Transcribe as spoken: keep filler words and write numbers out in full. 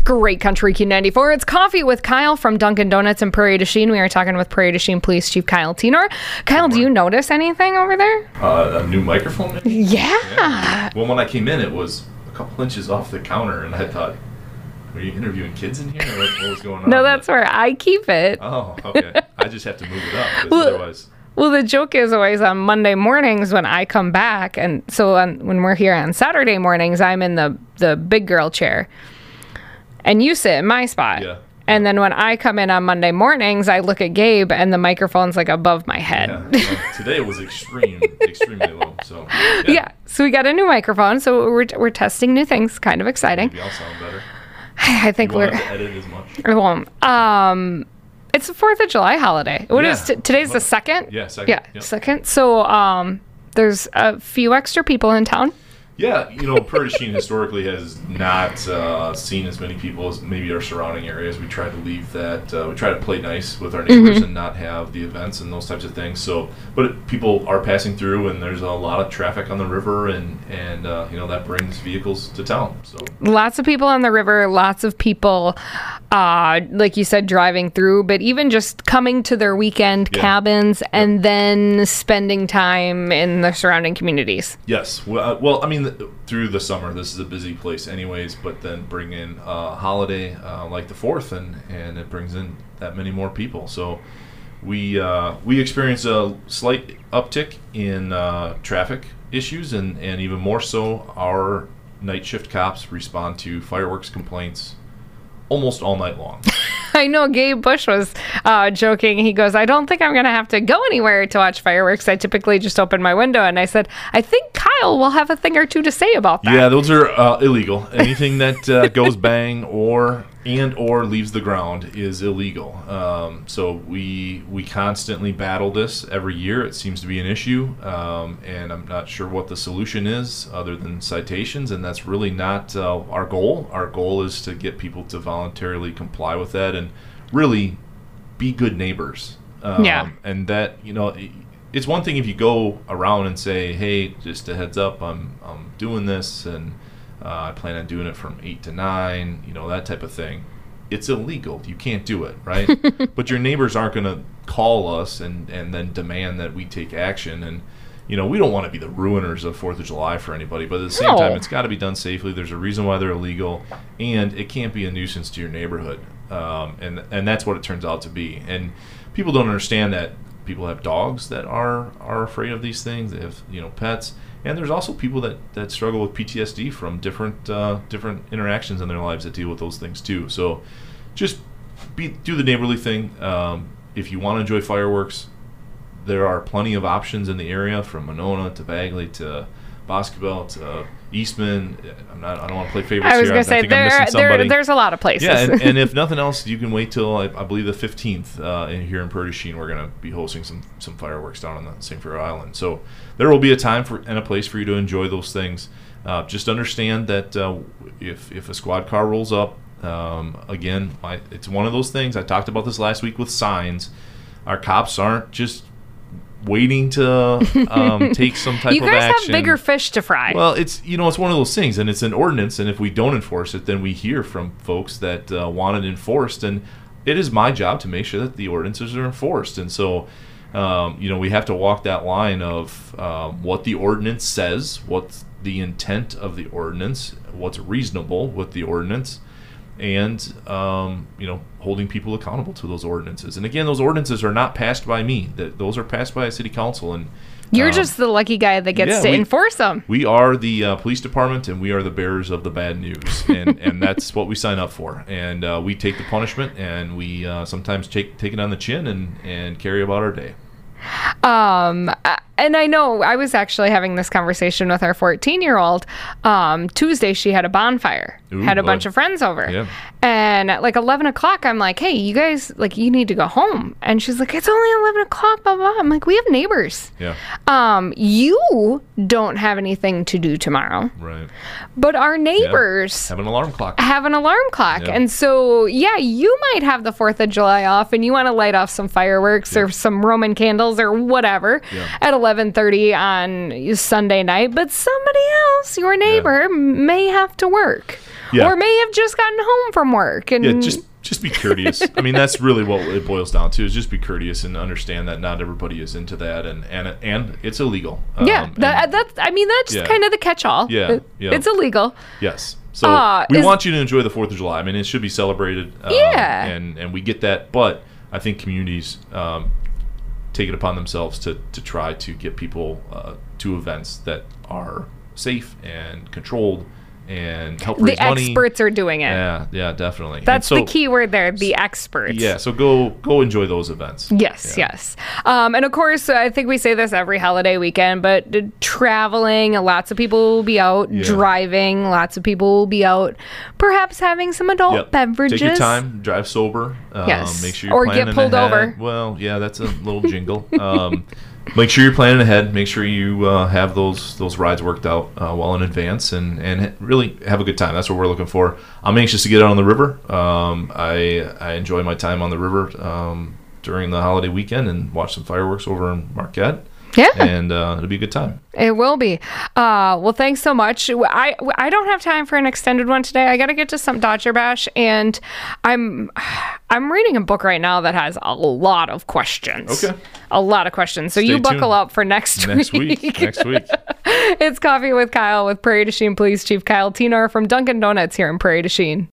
Great Country Q ninety-four. It's Coffee with Kyle from Dunkin' Donuts in Prairie du Chien. We are talking with Prairie du Chien Police Chief Kyle Tenor. Kyle, do you notice anything over there? Uh, a new microphone? Maybe? Yeah. yeah. Well, when I came in, it was a couple inches off the counter, and I thought, were you interviewing kids in here? Or what, what was going on? No, that's where I keep it. Oh, okay. I just have to move it up, because well, otherwise... Well, the joke is always on Monday mornings when I come back, and so on, when we're here on Saturday mornings, I'm in the, the big girl chair, and you sit in my spot. Yeah. And then when I come in on Monday mornings, I look at Gabe, and the microphone's like above my head. Yeah. Well, today it was extreme, extremely low. So yeah. yeah. So we got a new microphone, so we're we're testing new things. Kind of exciting. Maybe I'll sound better. I think you we're. won't have to edit as much. I won't. Um. It's the fourth of July holiday. What yeah. is t- today's the second? Yeah, second. Yeah, yep. second. So um, there's a few extra people in town. Yeah, you know, Prairie du Chien historically has not uh, seen as many people as maybe our surrounding areas. We try to leave that. Uh, we try to play nice with our neighbors Mm-hmm. and not have the events and those types of things. So, but it, people are passing through, and there's a lot of traffic on the river, and and uh, you know that brings vehicles to town. So Lots of people on the river. Lots of people, uh, like you said, driving through. But even just coming to their weekend Yeah. cabins and then spending time in the surrounding communities. yes, well, uh, well, I mean, th- through the summer, this is a busy place, anyways. But then bring in a holiday uh, like the fourth, and and it brings in that many more people. So. We uh, we experience a slight uptick in uh, traffic issues, and, and even more so, our night shift cops respond to fireworks complaints almost all night long. I know Gabe Bush was uh, joking. He goes, I don't think I'm going to have to go anywhere to watch fireworks. I typically just open my window. And I said, I think Kyle will have a thing or two to say about that. Yeah, those are uh, illegal. Anything that uh, goes bang or and or leaves the ground is illegal. Um, so we we constantly battle this every year. It seems to be an issue, um, and I'm not sure what the solution is other than citations, and that's really not uh, our goal. Our goal is to get people to voluntarily comply with that and really be good neighbors. Um, Yeah. And that, you know, it- it's one thing if you go around and say, hey, just a heads up, I'm I'm doing this, and uh, I plan on doing it from eight to nine, you know, that type of thing. It's illegal. You can't do it, right? But your neighbors aren't going to call us and, and then demand that we take action. And, you know, we don't want to be the ruiners of fourth of July for anybody, but at the same No. time, it's got to be done safely. There's a reason why they're illegal, and it can't be a nuisance to your neighborhood. Um, and, and that's what it turns out to be. And people don't understand that people have dogs that are, are afraid of these things. They have, you know, pets. And there's also people that, that struggle with P T S D from different uh, different interactions in their lives that deal with those things too. So just be do the neighborly thing. Um, if you want to enjoy fireworks, there are plenty of options in the area, from Monona to Bagley to Boscobel to Eastman. I'm not. I don't want to play favorites I was here. going to I say, think I'm there, missing there, somebody. there's a lot of places. Yeah, and, and if nothing else, you can wait till I, I believe the fifteenth. Uh, in here in Prairie du Chien, we're going to be hosting some some fireworks down on the Saint Clair Island. So there will be a time for and a place for you to enjoy those things. Uh, just understand that uh, if if a squad car rolls up, um, again, I, it's one of those things. I talked about this last week with signs. Our cops aren't just waiting to um, take some type you of guys action. have bigger fish to fry. Well, it's you know it's one of those things, and it's an ordinance, and if we don't enforce it, then we hear from folks that uh, want it enforced, and it is my job to make sure that the ordinances are enforced, and so um, you know we have to walk that line of um, what the ordinance says, what's the intent of the ordinance, what's reasonable with the ordinance, and um, you know holding people accountable to those ordinances. And again, those ordinances are not passed by me; that those are passed by a city council, and You're um, just the lucky guy that gets yeah, to we- enforce them. we are the uh, police department, and we are the bearers of the bad news, and, and that's what we sign up for. And uh, we take the punishment, and we uh, sometimes take take it on the chin and, and carry about our day. Um, uh, and I know I was actually having this conversation with our fourteen-year-old. Um, Tuesday, she had a bonfire, Ooh, had a boy. bunch of friends over. Yeah. And at like eleven o'clock, I'm like, hey, you guys, like, you need to go home. And she's like, it's only eleven o'clock, blah, blah. I'm like, we have neighbors. Yeah, Um, you don't have anything to do tomorrow, right. but our neighbors Have an alarm clock. have an alarm clock. Yeah. And so, yeah, you might have the fourth of July off and you want to light off some fireworks Yeah. or some Roman candles or whatever Yeah. at eleven thirty on Sunday night, but somebody else, your neighbor, may have to work. Yeah. or may have just gotten home from work. And Yeah, just just be courteous. I mean, that's really what it boils down to, is just be courteous and understand that not everybody is into that, and and, and it's illegal. yeah, Um, that, and- that's, I mean, that's Yeah. kind of the catch-all. Yeah, It- yeah. It's illegal. Yes. So Uh, we is- want you to enjoy the fourth of July. I mean, it should be celebrated. Um, Yeah. And, and we get that. But I think communities um, take it upon themselves to, to try to get people uh, to events that are safe and controlled and help raise The money. experts are doing it. Yeah, yeah, definitely. And That's so- the key word there, the experts. Yeah, so go go enjoy those events. Yes, Yeah. yes. Um, and of course, I think we say this every holiday weekend, but uh, traveling, lots of people will be out Yeah. driving, lots of people will be out perhaps having some adult Yep. beverages. Take your time, drive sober. Um, Yes. Make sure you're Or get planning pulled ahead. over. Well, yeah, that's a little jingle. Um, make sure you're planning ahead. Make sure you uh, have those those rides worked out uh, well in advance, and and really have a good time. That's what we're looking for. I'm anxious to get out on the river. Um, I I enjoy my time on the river um, during the holiday weekend and watch some fireworks over in Marquette. Yeah. And uh, it'll be a good time. It will be. Uh, well, thanks so much. I I don't have time for an extended one today. I got to get to some Dodger Bash, and I'm I'm reading a book right now that has a lot of questions. Okay. A lot of questions. So Stay you buckle tuned. up for next, Next week. Next week. It's Coffee with Kyle with Prairie du Chien Police Chief Kyle Tenor from Dunkin' Donuts here in Prairie du Chien.